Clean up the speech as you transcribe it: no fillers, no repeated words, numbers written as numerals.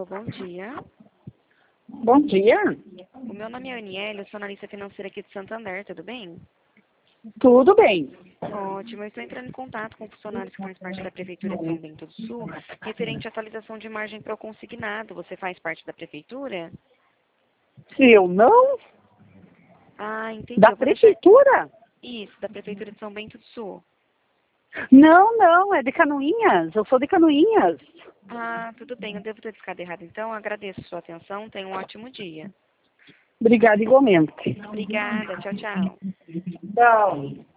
Alô, bom dia. Bom dia. O meu nome é Aniele, eu sou analista financeira aqui de Santander, tudo bem? Tudo bem. Ótimo, eu estou entrando em contato com funcionários que fazem parte da Prefeitura de São Bento do Sul, referente à atualização de margem para o consignado. Você faz parte da Prefeitura? Se eu não, Ah, entendi. da Eu vou deixar prefeitura? isso, da Prefeitura de São Bento do Sul. Não, é de Canoinhas. Eu sou de Canoinhas. Ah, tudo bem, eu devo ter ficado errado. Então, eu agradeço a sua atenção, tenha um ótimo dia. Obrigada igualmente. Obrigada, tchau, tchau. Tchau.